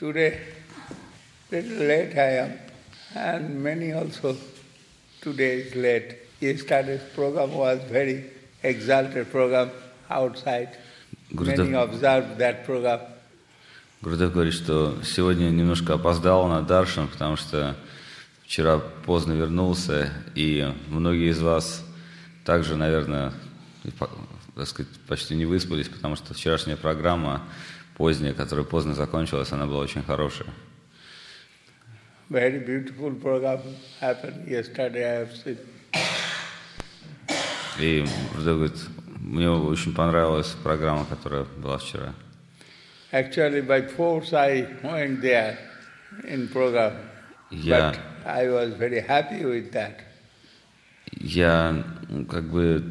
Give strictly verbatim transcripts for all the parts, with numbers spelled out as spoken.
Today, little late I am, and many also today is late. Yesterday's program was very exalted program outside. Гурдев, Many observed that program. Гурдев говорит, что сегодня немножко опоздал на даршан, потому что вчера поздно вернулся, и многие из вас также, наверное, так сказать, почти не выспались, потому что вчерашняя программа поздняя, которая поздно закончилась, она была очень хорошая. Very beautiful program happened yesterday. I have seen. И Гурдев говорит, мне очень понравилась программа, которая была вчера. Actually, by force I went there in program, Я, but I was very happy with that. я как бы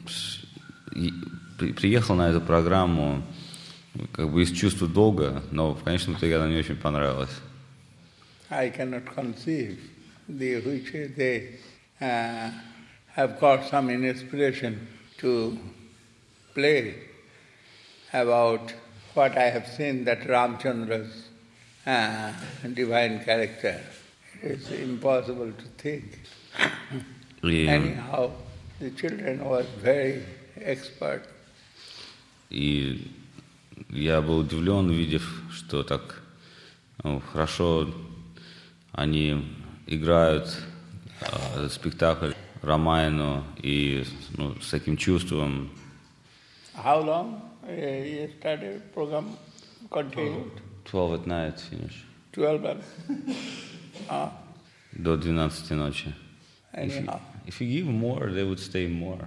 при, приехал на эту программу как бы из чувства долга, но в конечном итоге она мне очень понравилась. I cannot conceive the which they uh, have got some inspiration to play about what I have seen, that Ramchandra's uh, divine character. It is impossible to think. И, Anyhow, the children was very expert. и я был удивлен, увидев, что так ну, хорошо они играют э, спектакль Рамайну и ну, с таким чувством. How long uh, yesterday program continued? twelve at night finish. Twelve. uh, До двенадцати ночи. If you, anyhow. if you give more, they would stay more.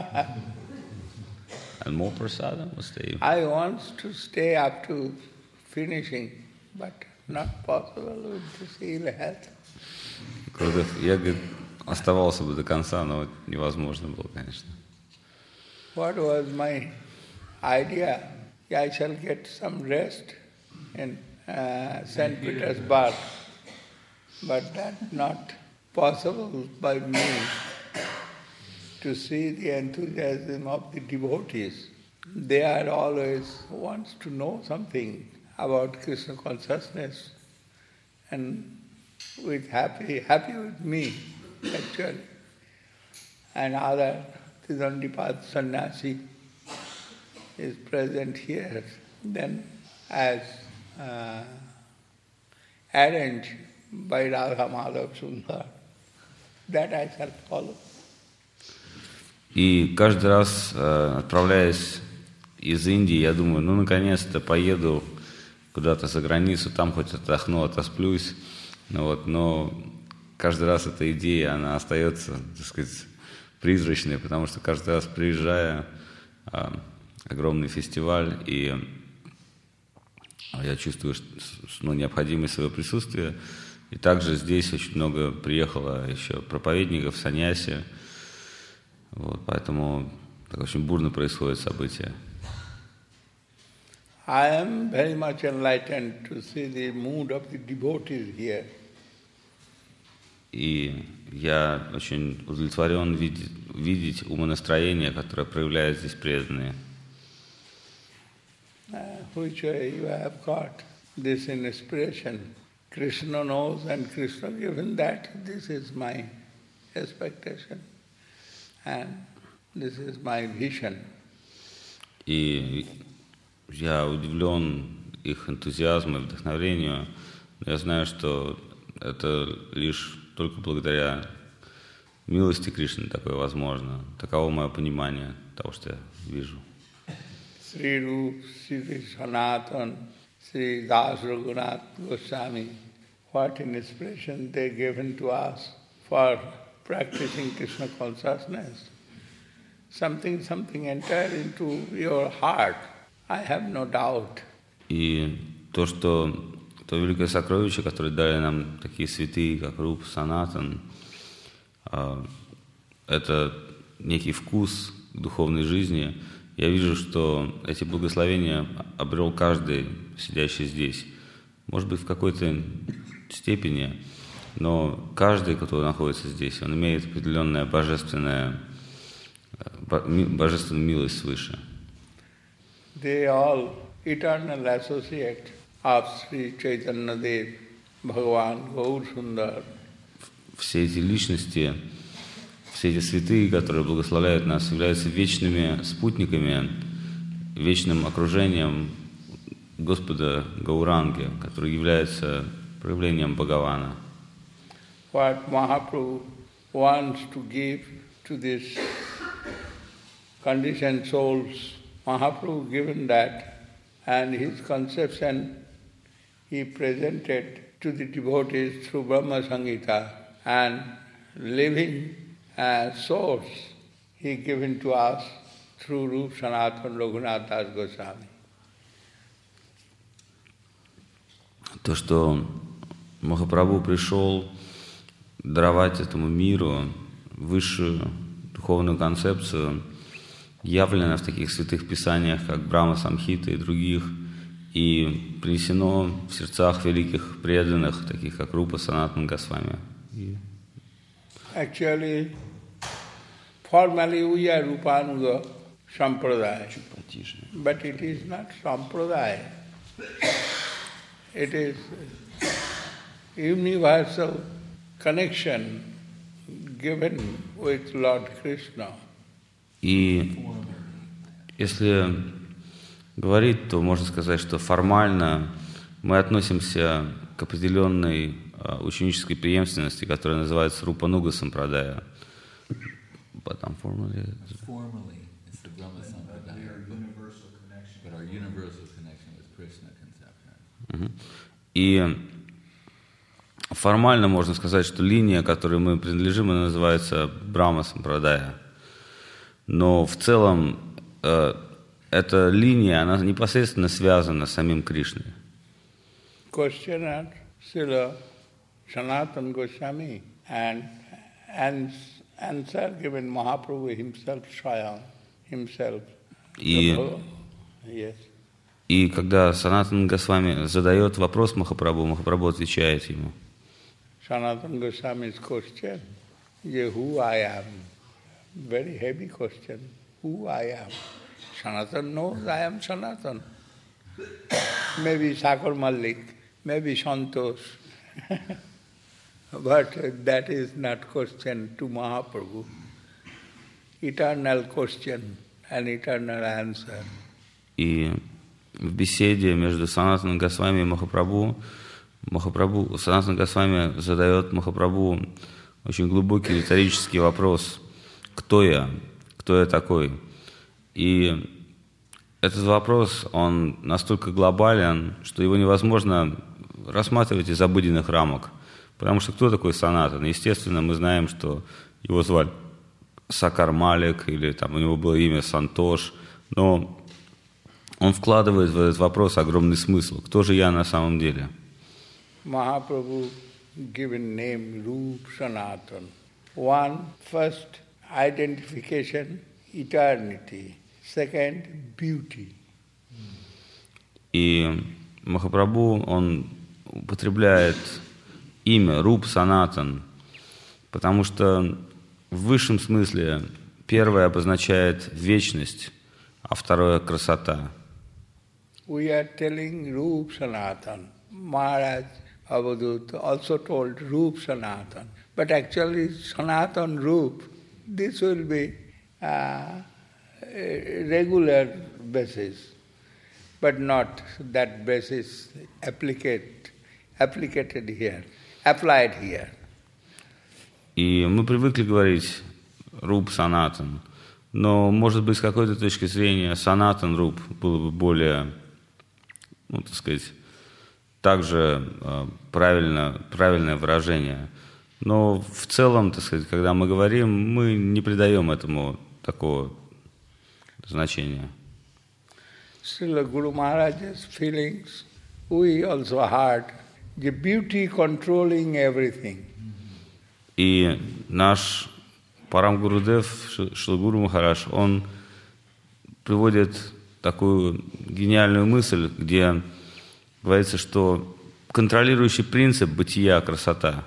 And more prasadam would stay. I want to stay up to finishing, but not possible with this ill health. Я, говорит, оставался бы до конца, но невозможно было, конечно. What was my idea? I shall get some rest in uh, Saint Petersburg, but that's not possible by me to see the enthusiasm of the devotees. They are always wants to know something about Krishna consciousness, and with happy, happy with me, actually. And other Tidandipad Sannyasi is present here. Then, as uh, arranged by Radha Madhav Sundar, that I shall follow. И каждый раз, отправляясь из Индии, я думаю, ну, наконец-то поеду куда-то за границу, там хоть отдохну, отосплюсь. Ну, вот, но каждый раз эта идея, она остается, так сказать, призрачной, потому что каждый раз, приезжая, огромный фестиваль, и я чувствую ну, необходимость своего присутствия. И также здесь очень много приехало еще проповедников, саньяси. Вот, поэтому так очень бурно происходят события. I am very much enlightened to see the mood of the devotees here. И я очень удовлетворен видеть, видеть умонастроение, которое проявляют здесь преданные. Uh, which way you have got this inspiration. Krishna knows and Krishna given that this is my expectation and this is my vision. И я удивлен их энтузиазму и вдохновению. Я знаю, что это лишь только благодаря милости Кришны такое возможно. Таково мое понимание того, что я вижу. Sri Rup, Sri Sanatan, Sri Das Raghunath Goswami, what inspiration they given to us for practicing Krishna consciousness. Something, something entered into your heart, I have no doubt. И то, что то великое сокровище, которое дали нам такие святые, как Руп, Санатан, это некий вкус к духовной жизни. Я вижу, что эти благословения обрел каждый, сидящий здесь. Может быть, в какой-то степени, но каждый, кто находится здесь, он имеет определенную божественную, божественную милость свыше. They all eternal associate of Sri Chaitanya Dev, Bhagavan Gaur Sundar. Все эти личности, все эти святые, которые благословляют нас, являются вечными спутниками, вечным окружением Господа Гауранги, который является проявлением Бхагавана. What Mahaprabhu wants to give to these conditioned souls, Mahaprabhu given that, and his conception he presented to the devotees through Brahma Samhita, and living as source he given to us through Rup Sanatana Raghunath Das Goswami. То, что Махапрабху пришел даровать этому миру высшую духовную концепцию, явлено в таких святых писаниях, как Брахма Самхита и других, и принесено в сердцах великих преданных, таких как Рупа Санатана Госвами. Actually, formally we are Rupanuga Sampradaya, but it is not Sampradaya. It is universal connection given with Lord Krishna. И если говорить, то можно сказать, что формально мы относимся к определенной ученической преемственности, которая называется Рупануга Сампрадая. But formally, formally it's the Brahma Sampradaya, but, but our universal connection with Krishna conception. И формально можно сказать, что линия, которой мы принадлежим, она называется Брахма Сампрадая. Но в целом э, эта линия, она непосредственно связана с самим Кришной. Question at Srila Sanatana Goswami and, and answer given Mahaprabhu himself, Swayam, himself. И, yes. и когда Санатана Госвами задает вопрос Махапрабху, Махапрабху отвечает ему. Sanatana Goswami's question is who I am. Very heavy question. Who I am? Sanatana knows I am Sanatana. Maybe Sakar Malik, maybe Santosh. But that is not question to Mahaprabhu. Eternal question and eternal answer. И в беседе между Санатаном Госвами и Махапрабху, Махапрабху, Санатана Госвами задает Махапрабху очень глубокий риторический вопрос: кто я? Кто я такой? И этот вопрос, он настолько глобален, что его невозможно рассматривать из обыденных рамок. Потому что кто такой Санатан? Естественно, мы знаем, что его звали Сакар Малик, или там у него было имя Сантош, но он вкладывает в этот вопрос огромный смысл. Кто же я на самом деле? Mahaprabhu given name Rup Sanatana. One, first identification, eternity. Second, beauty. И Махапрабху, он употребляет имя Руп Санатан, потому что в высшем смысле первое обозначает вечность, а второе — красота. We are telling Rup Sanatana. Maharaj Avadut also told Rup Sanatana. But actually Sanatana Rup, this will be uh, a regular basis, but not that basis applicate, applicated here, applied here. И мы привыкли говорить Руп Санатан, но, может быть, с какой-то точки зрения Санатан Руп было бы более, ну, так сказать, также э, правильно, правильное выражение. Но в целом, так сказать, когда мы говорим, мы не придаем этому такого значения. Srila Guru Maharaj's feelings, we also heard the beauty controlling everything. И наш Парам Гурудев, Шрила Гуру Махарадж, он приводит такую гениальную мысль, где говорится, что контролирующий принцип бытия — красота.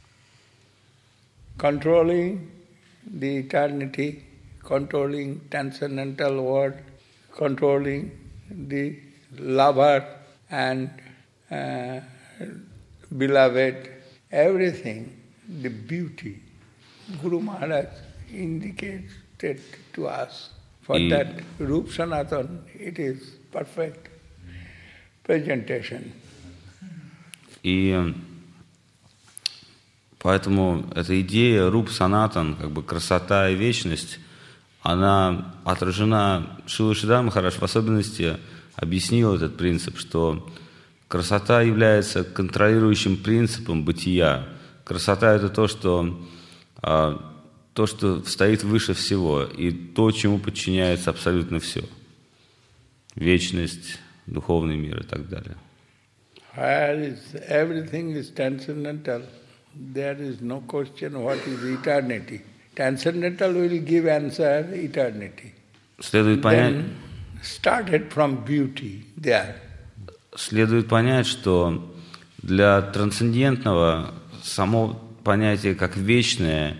Controlling the eternity, controlling transcendental world, controlling the lover and uh, beloved, everything, the beauty, Guru Maharaj indicates it to us. For И... that Rup Sanatan, it is perfect presentation. И поэтому эта идея Руп Санатан, как бы красота и вечность, она отражена, Шрила Шридхар Махарадж в особенности объяснил этот принцип, что красота является контролирующим принципом бытия. Красота — это то, что, то, что стоит выше всего, и то, чему подчиняется абсолютно все. Вечность, духовный мир и так далее. Where is everything is transcendental, there is no question what is eternity. Transcendental will give answer eternity. Следует понять, Then started from beauty there. Следует понять, что для трансцендентного само понятие как вечное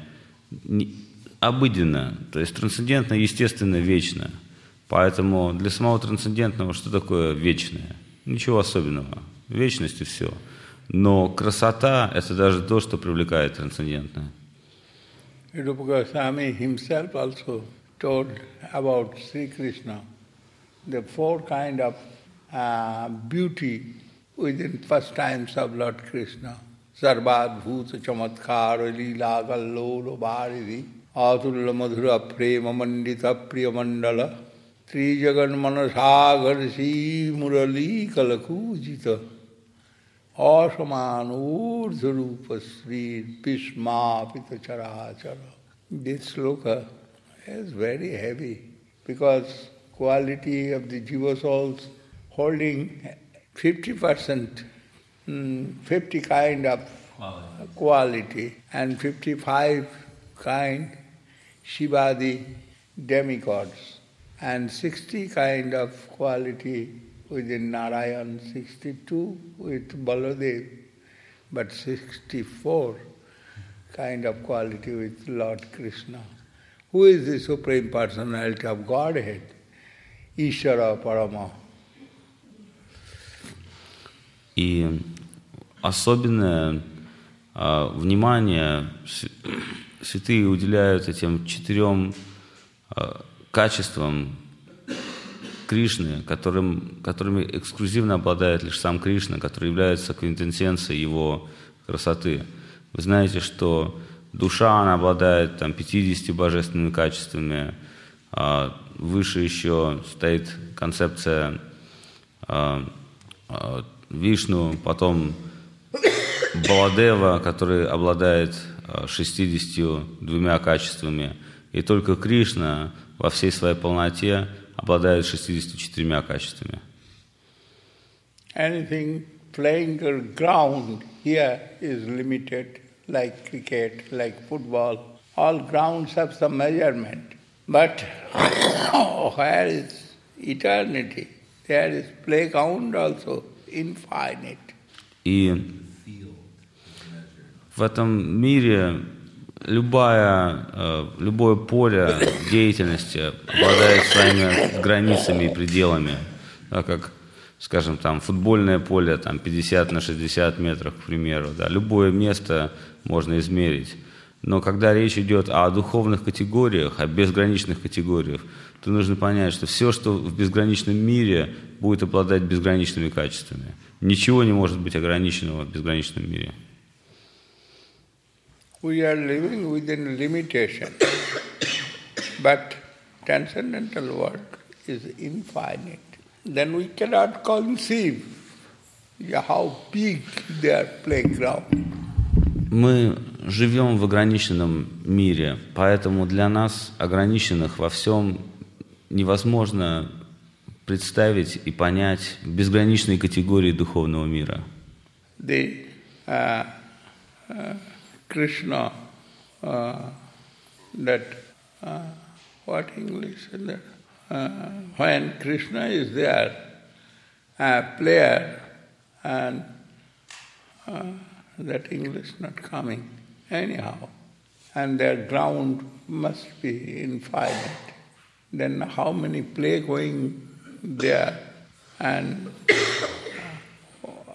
обыденно, то есть трансцендентно, естественно, вечно. Поэтому для самого трансцендентного что такое вечное? Ничего особенного. Вечность и все. Но красота — это даже то, что привлекает трансцендентное. Rupa Goswami himself also told about Sri Krishna, the four kind of uh, beauty within first times of Lord Krishna. Sarvat bhuta chamatkara lila kallolo bharidi atulla madhura prema mandita priya mandala trijagan manasagarsi murali kalakujita asaman urdharupa sri bhisma pita charachara. This sloka is very heavy because quality of the jiva souls holding fifty percent, fifty kind of quality, quality and fifty-five kind Shivadi demigods, and sixty kind of quality within Narayan, sixty-two with Baladev, but sixty-four kind of quality with Lord Krishna. Who is the Supreme Personality of Godhead? Ishvara Parama. И особенное э, внимание святые уделяют этим четырем э, качествам Кришны, которым, которыми эксклюзивно обладает лишь сам Кришна, который является квинтэссенцией его красоты. Вы знаете, что душа, она обладает там, пятьюдесятью божественными качествами, а выше еще стоит концепция а, а, Вишну, потом Баладева, который обладает шестьюдесятью двумя качествами, и только Кришна во всей своей полноте обладает шестьюдесятью четырьмя качествами. Anything playing ground here is limited, like cricket, like football. All grounds have some measurement. But where is eternity? There is playground also, infinite. И в этом мире любая, любое поле деятельности обладает своими границами и пределами. Да, как, скажем, там футбольное поле там, пятьдесят на шестьдесят метров, к примеру. Да, любое место можно измерить. Но когда речь идет о духовных категориях, о безграничных категориях, то нужно понять, что все, что в безграничном мире, будет обладать безграничными качествами. Ничего не может быть ограниченного в безграничном мире. We are living within limitation, but transcendental world is infinite. Then we cannot conceive how big their playground. Мы живем в ограниченном мире, поэтому для нас, ограниченных во всем, невозможно представить и понять безграничные категории духовного мира. The, uh, uh, Krishna, uh, that, uh, what English is that? Uh, when Krishna is there, a player, and uh, that English not coming, anyhow, and their ground must be infinite. Then how many play going there, and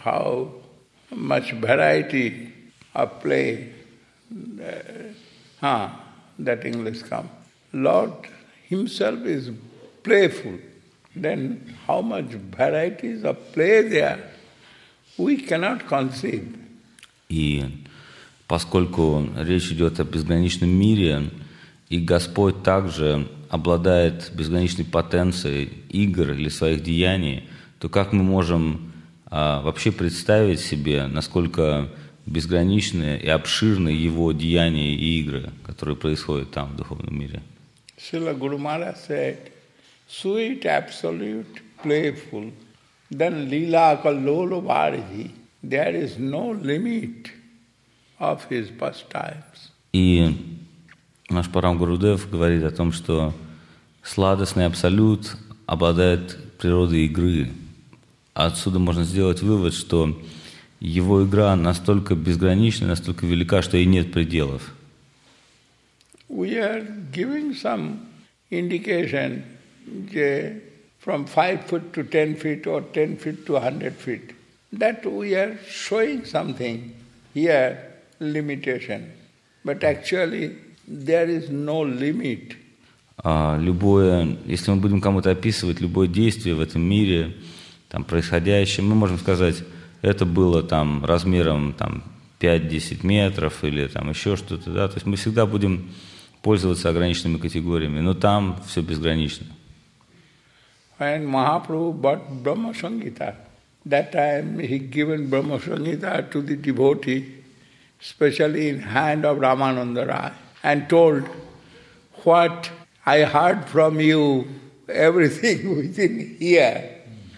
how much variety of play, uh, ah, that English come. Lord himself is playful. Then how much varieties of play there, we cannot conceive. И поскольку речь идет о безграничном мире, и Господь также обладает безграничной потенцией игр или своих деяний, то как мы можем а, вообще представить себе, насколько безграничны и обширны его деяния и игры, которые происходят там, в духовном мире? Srila Guru Maharaj said, sweet, absolute, playful, then Leela Kallolo Bharji, there is no limit of his pastimes. И наш Парам Гурудев говорит о том, что сладостный абсолют обладает природой игры. Отсюда можно сделать вывод, что его игра настолько безгранична, настолько велика, что и нет пределов. We are giving some indication that from five foot to ten feet or ten feet to one hundred feet, that we are showing something here, limitation. But actually there is no limit. А любое, если мы будем кому-то описывать любое действие в этом мире, там, происходящее, мы можем сказать, это было там размером там, пять-десять метров или там еще что-то. Да? То есть мы всегда будем пользоваться ограниченными категориями, но там все безгранично. When Mahaprabhu bought Brahma Sangita, that time he given Brahma Sangita to the devotee, especially in hand of Ramananda Rai, and told, what I heard from you, everything within here.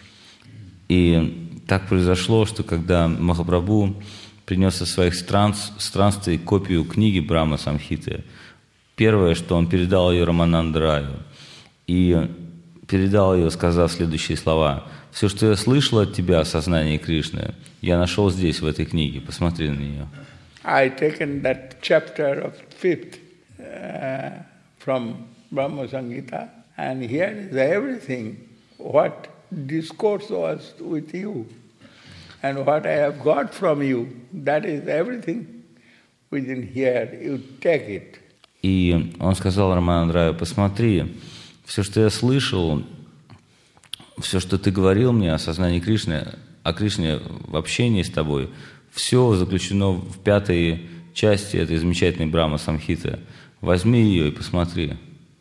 И так произошло, что когда Махапрабху принес со своих странств, странствий копию книги Брахма Самхиты, первое, что он передал ее Рамананда Раю, и передал ее, сказав следующие слова: «Все, что я слышал от тебя о сознании Кришны, я нашел здесь, в этой книге, посмотри на нее». I taken that chapter of fifth uh, from Brahma Sangita, and here is everything, what discourse was with you, and what I have got from you, that is everything within here, you take it. И он сказал Рамананда Раю: посмотри, все, что я слышал, все, что ты говорил мне о сознании Кришны, о Кришне в общении с тобой, все заключено в пятой части этой замечательной Брахма Самхиты. Возьми ее и посмотри.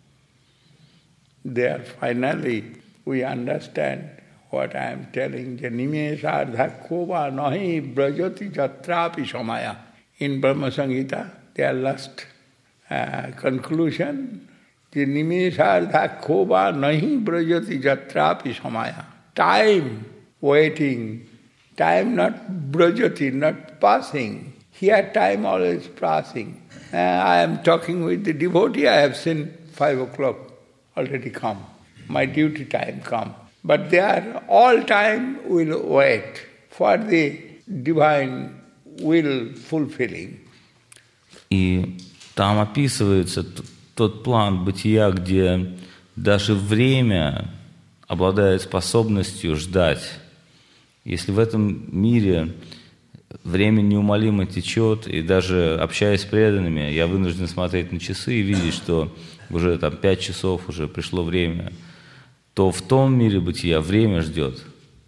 There finally we understand what I am telling. Nimesardha kova nahi brajati jatrapi samaya. In Brahma Sangita, their last uh, conclusion, Nimesardha kova nahi brajati jatrapi samaya. Time waiting, time not brajati, not passing. Here time always passing. Uh, I am talking with the devotee, I have seen five o'clock already come. My duty time come. But there all time will wait for the divine will fulfilling. И там описывается тот план бытия, где даже время обладает способностью ждать. Если в этом мире время неумолимо течет, и даже общаясь с преданными, я вынужден смотреть на часы и видеть, что уже там пять часов уже пришло время, то в том мире бытия время ждет.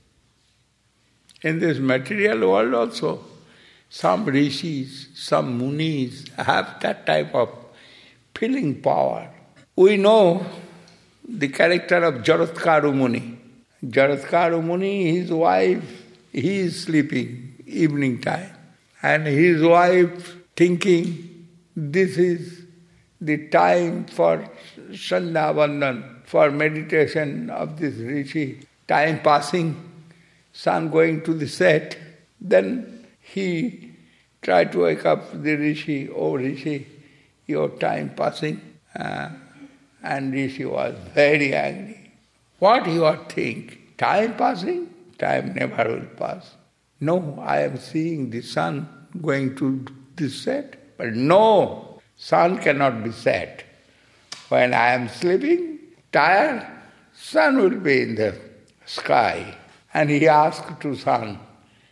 In this material world also, some rishis, some munis have that type of feeling power. We know the character of Jaratkaru Muni. Jaratkaru Muni, his wife, he is sleeping evening time, and his wife thinking this is the time for Sandhya Vandan, for meditation of this rishi, time passing, sun going to the set. Then he tried to wake up the rishi, oh rishi, your time passing. Uh, and rishi was very angry. What you are thinking? Time passing? Time never will pass. No, I am seeing the sun going to the set. But no, sun cannot be set. When I am sleeping, tired, sun will be in the sky. And he asked to sun,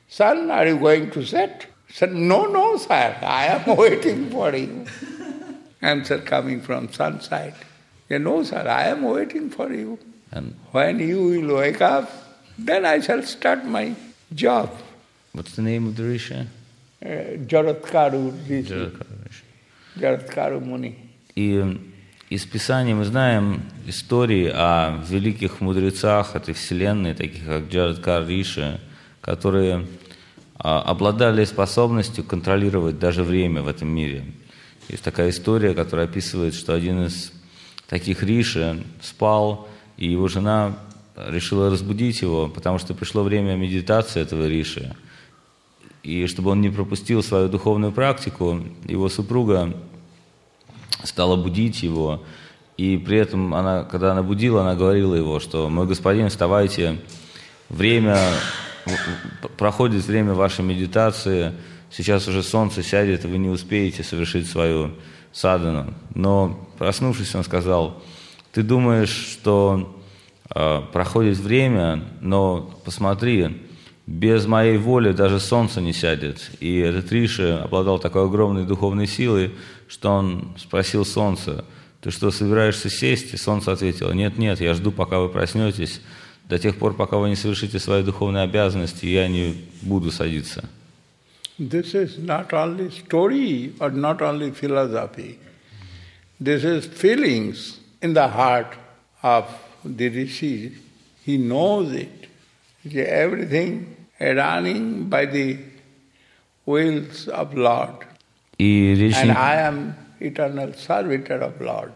son, are you going to set? Said, no, no, sir, I am waiting for you. Answer coming from sun side. Yeah, no, sir, I am waiting for you. And When you will wake up, then I shall start my job. what's the name of the Rishi? Uh, Jaratkaru Rishi, Jaratkaru Rishi. Jaratkaru Muni. И из Писания мы знаем истории о великих мудрецах этой вселенной, таких как Джараткар Риши, которые а, обладали способностью контролировать даже время в этом мире. Есть такая история, которая описывает, что один из таких Риши спал, и его жена решила разбудить его, потому что пришло время медитации этого Риши. И чтобы он не пропустил свою духовную практику, его супруга стала будить его, и при этом, она, когда она будила, она говорила его, что «Мой господин, вставайте, время, проходит время вашей медитации, сейчас уже солнце сядет, и вы не успеете совершить свою садхану». Но, проснувшись, он сказал: «Ты думаешь, что э, проходит время, но посмотри, без моей воли даже солнце не сядет». И этот Риши обладал такой огромной духовной силой, что он спросил солнце: «Ты что, собираешься сесть?» И солнце ответило: «Нет, нет, я жду, пока вы проснетесь. До тех пор, пока вы не совершите свои духовные обязанности, я не буду садиться». This is not only story or not only philosophy. This is feelings in the heart of the rishi. He knows it. Everything running by the wills of Lord. И речь And не... I am eternal servitor of Lord.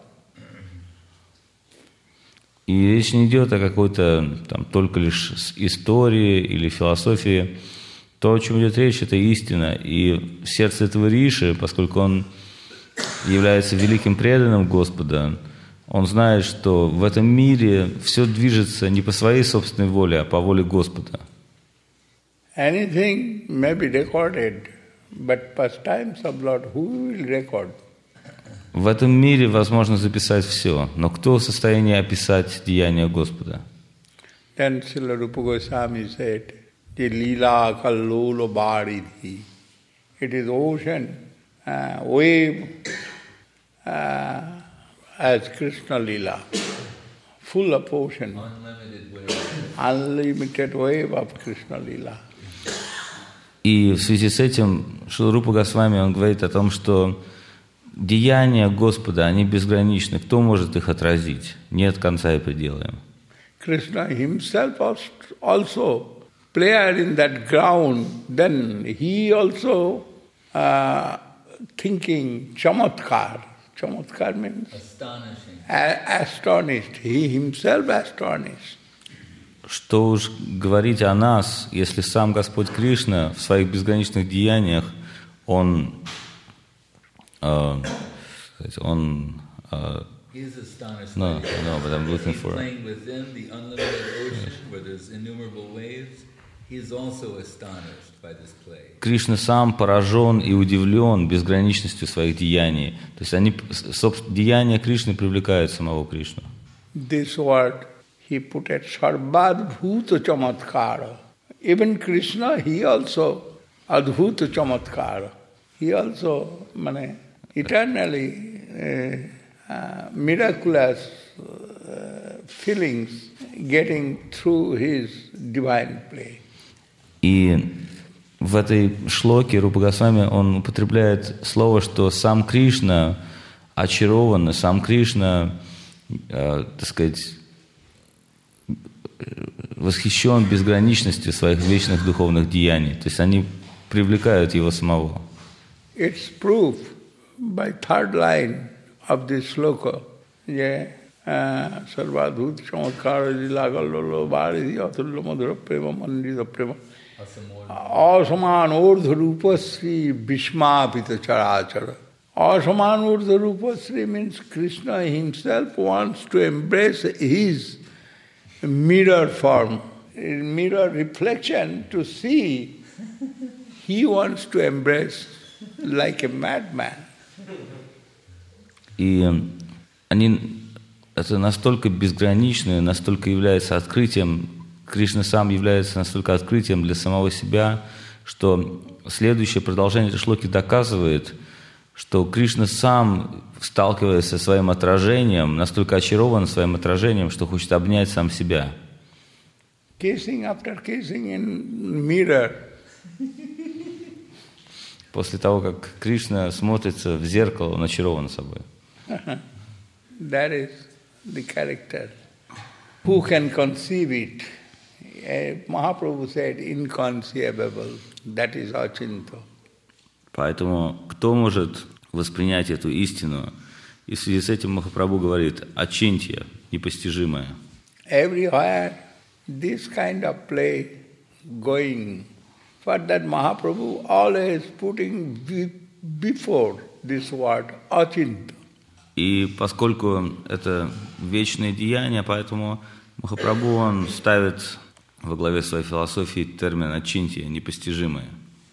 И речь не идет о какой-то там только лишь истории или философии. То, о чем идет речь, это истина. И в сердце этого Риши, поскольку он является великим преданным Господа, он знает, что в этом мире все движется не по своей собственной воле, а по воле Господа. Anything may be recorded, but pastimes of Lord, who will record? В этом мире возможно записать все, но кто в состоянии описать деяния Господа? Then Srila Rupa Goswami said, the lila kallolo baridhi. It is ocean, uh, wave, uh, as Krishna lila, full of ocean. Unlimited wave. Unlimited wave of Krishna lila. И в связи с этим Шрила Рупа Госвами, он говорит о том, что деяния Господа, они безграничны. Кто может их отразить? Нет конца и предела им. Krishna himself also played in that ground. Then he also uh, thinking chamatkar. Chamatkar means Astonishing. a- astonished. He himself astonished. Что уж говорить о нас, если сам Господь Кришна в своих безграничных деяниях, Он, э, он э, He's astonished. No, by it. no, but I'm looking He's for- playing within the unlimited ocean where there's innumerable waves. He's also astonished by this play. Кришна сам поражен и удивлен безграничностью своих деяний. То есть они, собственно, деяния Кришны привлекают самого Кришну. This word he put at Sarvadbhuta Chamatkara. Even Krishna, he also Adbhuta Chamatkara. He also mane, eternally uh, uh, miraculous uh, feelings getting through his divine play. И в этой шлоке Рупа Госвами, он употребляет слово, что сам Кришна очарован, сам Кришна, э, так сказать, восхищен безграничностью своих вечных духовных деяний. То есть они привлекают его самого. It's proof by third line of this sloka. Yeah. Sarvadhut Chamatkara Lilagallolo Bharati Atullo Madhura Prema Mandita Prema Asaman Urdha Rupasri Bhishmapita Charachara. Asaman Urdha Rupasri means Krishna himself wants to embrace his mirror form, mirror reflection to see. He wants to embrace like a madman. И они, это настолько безгранично, настолько является открытием, Кришна сам является настолько открытием для самого себя, что следующее продолжение этой шлоки доказывает, что Кришна сам, сталкиваясь со своим отражением, настолько очарован своим отражением, что хочет обнять сам себя. Kissing after kissing in mirror. После того, как Кришна смотрится в зеркало, он очарован собой. That is the character. Who can conceive it? Mahaprabhu said, inconceivable. That is Achinta. Поэтому кто может воспринять эту истину? И в связи с этим Махапрабху говорит «Ачинтья», непостижимое. Everywhere this kind of play going. For that Mahaprabhu always putting before this word Achinta. И поскольку это вечное деяние, поэтому Махапрабху он ставит во главе своей философии термин «Ачинтья», непостижимое.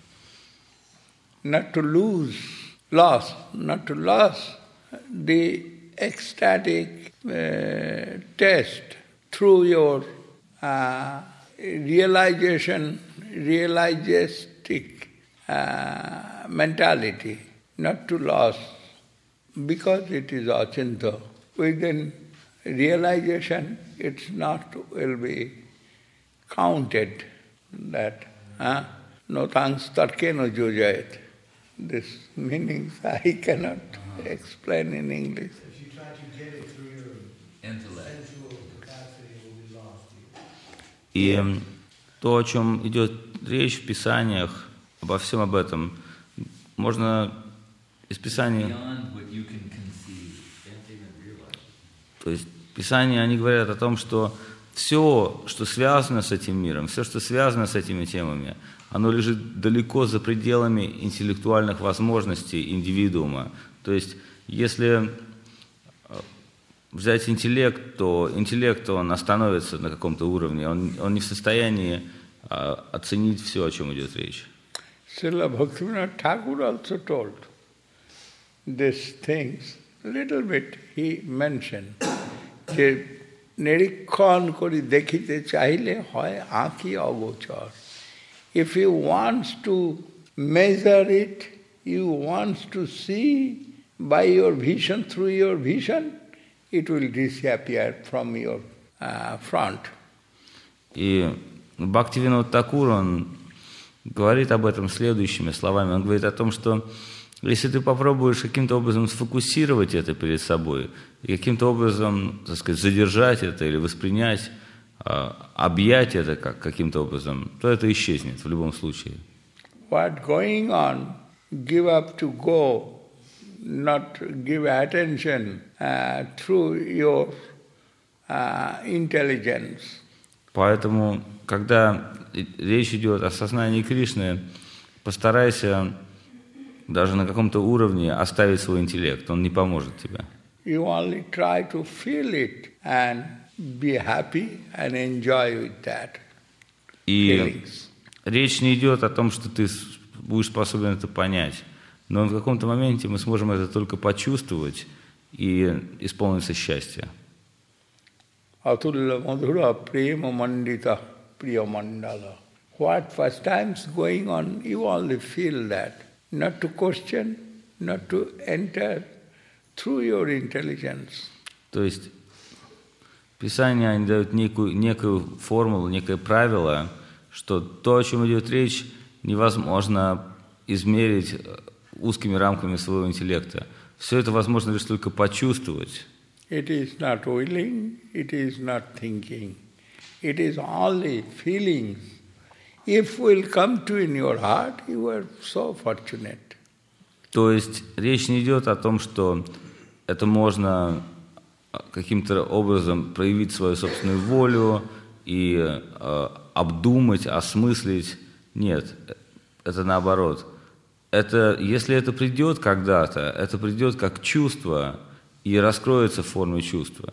Not to lose, loss, not to lose the ecstatic uh, taste through your uh, realization, realistic uh, mentality, not to lose, because it is Achinta. Within realization, it's not will be counted that uh, no thanks tarkeno jojayat. This meanings I cannot explain in English. If you try to get it through your Intellect. sensual capacity, it will be lost to you. И то, о чем идет речь в Писаниях, обо всем об этом, можно из Писания... Beyond what you can conceive. Can't even realize. То есть Писания, они говорят о том, что все, что связано с этим миром, все, что связано с этими темами, оно лежит далеко за пределами интеллектуальных возможностей индивидуума. То есть, если взять интеллект, то интеллект, он остановится на каком-то уровне, он, он не в состоянии а, оценить все, о чем идет речь. Srila Bhaktivinoda Thakur also told these things. Little bit he mentioned. যে নিরীক্ষণ করে দেখিতে চাইলে হয় আঁখি অগোচর. If you want to measure it, you want to see by your vision, through your vision, it will disappear from your uh, front. И Бхактивинод Такур, он говорит об этом следующими словами. Он говорит о том, что если ты попробуешь каким-то образом сфокусировать это перед собой, и каким-то образом, так сказать, задержать это или воспринять, объять это как, каким-то образом, то это исчезнет в любом случае. What going on, give up to go, not give attention uh, through your uh, intelligence. Поэтому, когда речь идет о сознании Кришны, постарайся даже на каком-то уровне оставить свой интеллект, он не поможет тебе. You only try to feel it and be happy and enjoy with that И feelings. речь не идет о том, что ты будешь способен это понять, но в каком-то моменте мы сможем это только почувствовать и исполниться счастья. Atulla madhura prema mandita priya mandala. What first times going on, you only feel that. Not to question, not to enter through your intelligence. То есть Писания они дают некую, некую формулу, некое правило, что то, о чем идет речь, невозможно измерить узкими рамками своего интеллекта. Все это возможно лишь только почувствовать. It is not willing, it is not thinking. It is only feelings. If will come to in your heart, you are so fortunate. То есть речь не идет о том, что это можно каким-то образом проявить свою собственную волю и э, обдумать, осмыслить. Нет, это наоборот. Это, если это придет когда-то, это придет как чувство и раскроется в форме чувства.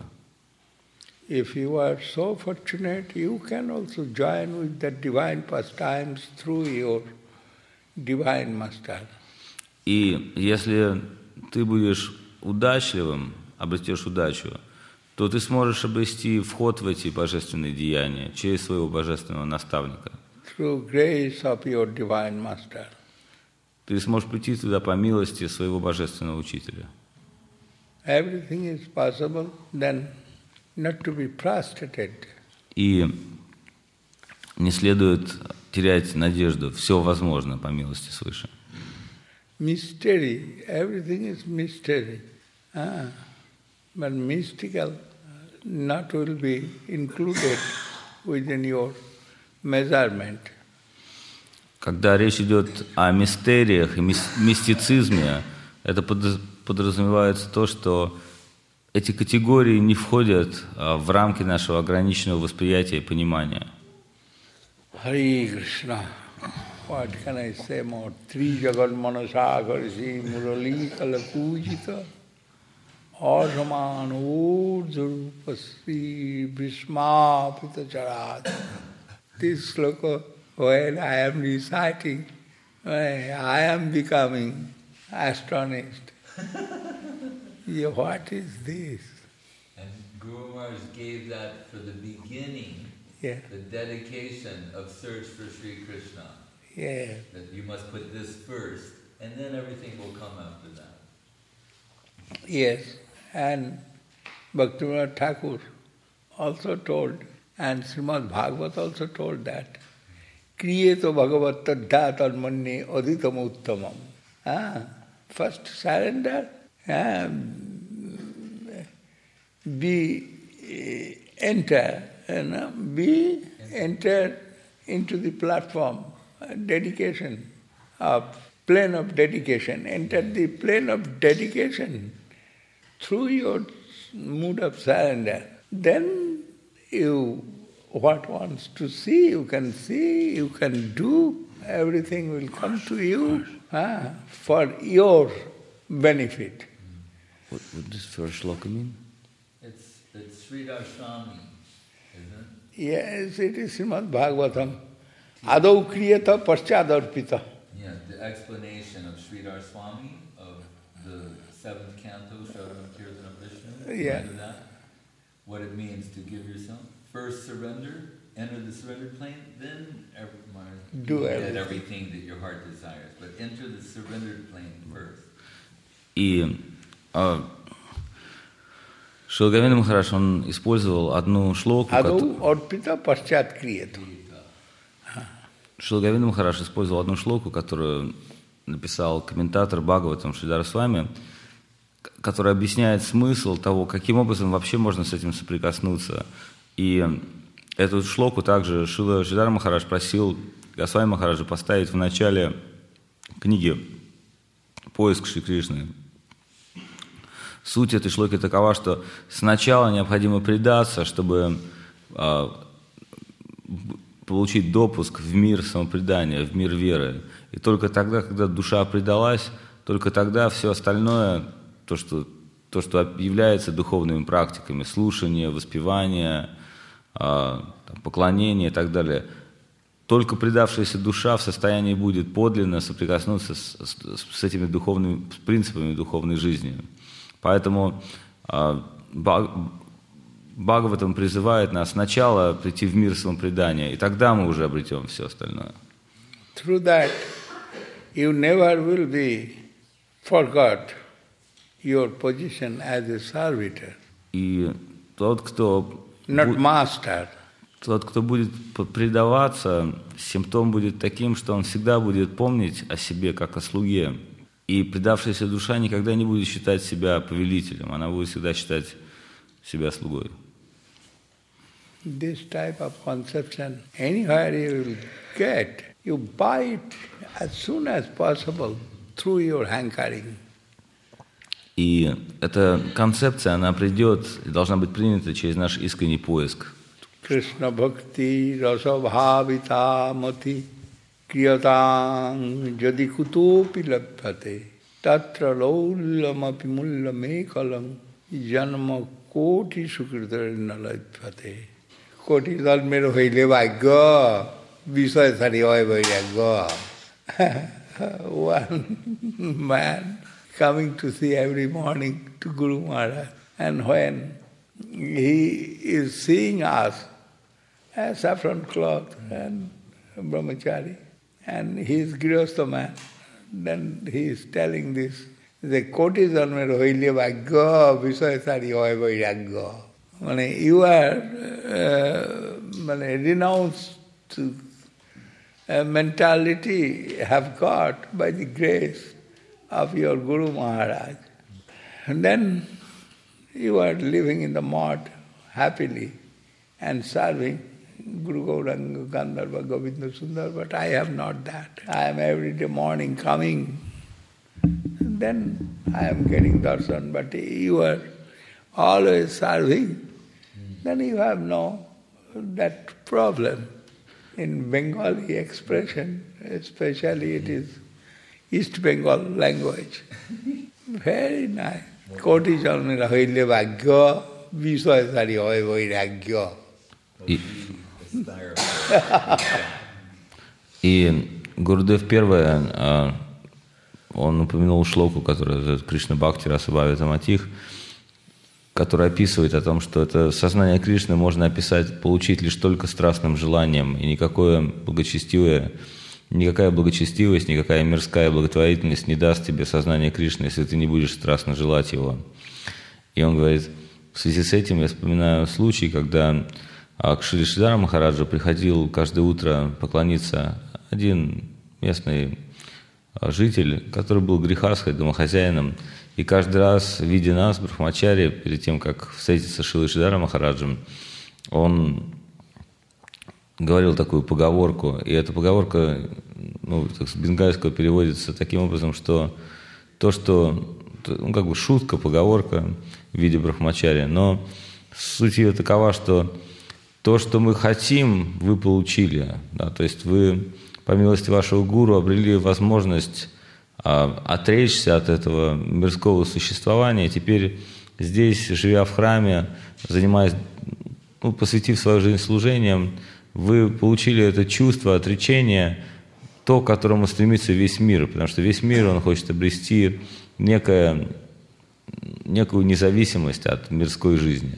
If you are so fortunate, you can also join with the divine pastimes through your divine master. И если ты будешь удачливым, обретешь удачу, то ты сможешь обрести вход в эти божественные деяния через своего божественного наставника. through grace of your divine master. Ты сможешь прийти туда по милости своего божественного учителя. Everything is possible, then not to be frustrated. И не следует терять надежду. Все возможно по милости свыше. Mystery, everything is mystery. Ah, but mystical not will be included within your measurement. Когда речь идет о мистериях и мистицизме, это подразумевается то, что эти категории не входят в рамки нашего ограниченного восприятия и понимания. Hare Krishna. What can I say more? Tri Jagat Manasagarisi Murali Kalapujita Asaman Urdhurupasri Bhishma Pitacharat. This sloka, when I am reciting, I am becoming astonished. Yeah, what is this? And Guru Maharaj gave that for the beginning, Yeah. the dedication of search for Sri Krishna. Yeah. That you must put this first, and then everything will come after that. Yes, and Bhaktivinoda Thakur also told, and Srimad Bhagavad also told that, Kriyeto Bhagavat Tadhyatal Manne Aditam Uttamam. Ah, first surrender, ah, be, enter, you know, be enter into the platform, dedication of, plane of dedication, enter the plane of dedication through your mood of surrender. Then you, what wants to see, you can see, you can do, everything will come to you ah, for your benefit. What, what does first shloka mean? It's it's Sridhar Swami, isn't it? Yes, it is Srimad Bhagavatam. Adau kriyata paschadarpita. Yeah, the explanation of Sridhar Swami of the seventh canto, Shravanam Kirtanam Vishnu. Yeah. Remember that? What it means to give yourself. First surrender, enter the surrendered plane, then every, Do you everything. get everything that your heart desires. But enter the surrendered plane first. И а, Шилгавина Махарадж, он использовал одну шлоку, Adau arpita paschat kriyata. Шилгавина Махарадж использовал одну шлоку, которую написал комментатор Бхагаватам Шридар Свами, который объясняет смысл того, каким образом вообще можно с этим соприкоснуться. И эту шлоку также Шрила Шридар Махарадж просил Госвами Махараджа поставить в начале книги «Поиск Шри Кришны». Суть этой шлоки такова, что сначала необходимо предаться, чтобы э, получить допуск в мир самопредания, в мир веры. И только тогда, когда душа предалась, только тогда все остальное, то, что, то, что является духовными практиками, слушание, воспевание, э, там, поклонение и так далее, только предавшаяся душа в состоянии будет подлинно соприкоснуться с, с, с этими духовными с принципами духовной жизни. Поэтому э, Бхагаватам призывает нас сначала прийти в мир самопредания, и тогда мы уже обретем все остальное. Through that, you never will be forgot your position as a servitor, И тот, кто, not бу- master. тот, кто будет предаваться, симптом будет таким, что он всегда будет помнить о себе как о слуге. И предавшаяся душа никогда не будет считать себя повелителем, она будет всегда считать себя слугой. This type of conception, anywhere you will get, you buy it as soon as possible through your hankering. И эта концепция, она придет и должна быть принята через наш искренний поиск. Krishna bhakti rasa bhavita mati kriyatang jadi kutopi labhyate tatra laulamapi mullamekalam janma koti sukritarina labhyate. Koti dal mero hoile bhagya visaya sari hoy bhairagya. One man coming to see every morning to Guru Maharaj, and when he is seeing us, a saffron cloth and brahmachari, and he is grihastha man. Then he is telling this, the koti janmer hoile bhagya visayasari hoy vairagya. Mane you are uh, mane renounced uh, mentality have got by the grace of your Guru Maharaj. And then you are living in the mart happily and serving Guru Gauranga, Gandharva, Govinda Sundar, but I have not that. I am every day morning coming, and then I am getting darshan, but you are always serving, then you have no that problem. In Bengali expression, especially it is East Bengal language. Very nice. Koti janmera hoile bhagya, visayasari hoy vairagya. И Гурудев первое, он упомянул шлоку, которая Кришна Бхакти Раса Бхавита Матих, который описывает о том, что это сознание Кришны можно описать, получить лишь только страстным желанием, и никакое благочестивое, никакая благочестивость, никакая мирская благотворительность не даст тебе сознание Кришны, если ты не будешь страстно желать его. И он говорит, в связи с этим я вспоминаю случай, когда к Шри Шридхара Махараджу приходил каждое утро поклониться один местный житель, который был грихастхой, домохозяином, и каждый раз, видя нас, брахмачари, перед тем, как встретиться с Шри Шридхаром Махараджем, он говорил такую поговорку, и эта поговорка, ну, с бенгальского переводится таким образом, что то, что, ну, как бы шутка, поговорка в виде брахмачари, но суть ее такова, что то, что мы хотим, вы получили. Да, то есть вы, по милости вашего гуру, обрели возможность а, отречься от этого мирского существования. Теперь здесь, живя в храме, занимаясь, ну, посвятив свою жизнь служением, вы получили это чувство отречения, то, к которому стремится весь мир. Потому что весь мир, он хочет обрести некое, некую независимость от мирской жизни.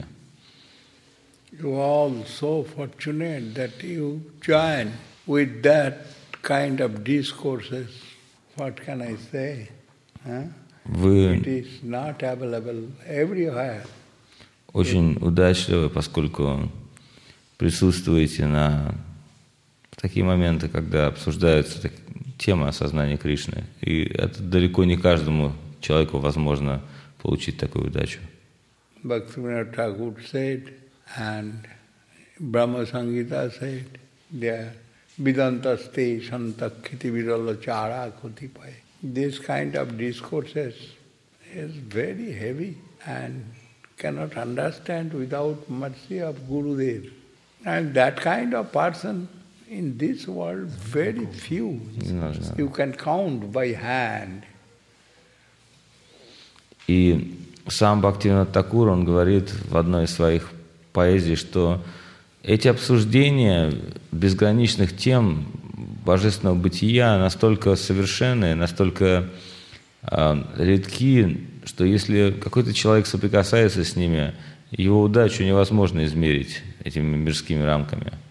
You are all so fortunate that you join with that kind of discourses. What can I say? Huh? Вы It is not available everywhere. очень удачливы, поскольку присутствуете на такие моменты, когда обсуждаются так, темы осознания Кришны. И это далеко не каждому человеку возможно получить такую удачу. Bhaktivinoda Thakur said, and Brahma Sangita said, there, Vidantaste Santakhiti Virala Chara Kutipai. This kind of discourses is very heavy and cannot understand without mercy of Gurudev. And that kind of person in this world, very few. You can count by hand. И сам Бхактивинода Такур, он говорит в одной из своих поэзий, что эти обсуждения безграничных тем божественного бытия настолько совершенные, настолько э, редки, что если какой-то человек соприкасается с ними, его удачу невозможно измерить этими мирскими рамками.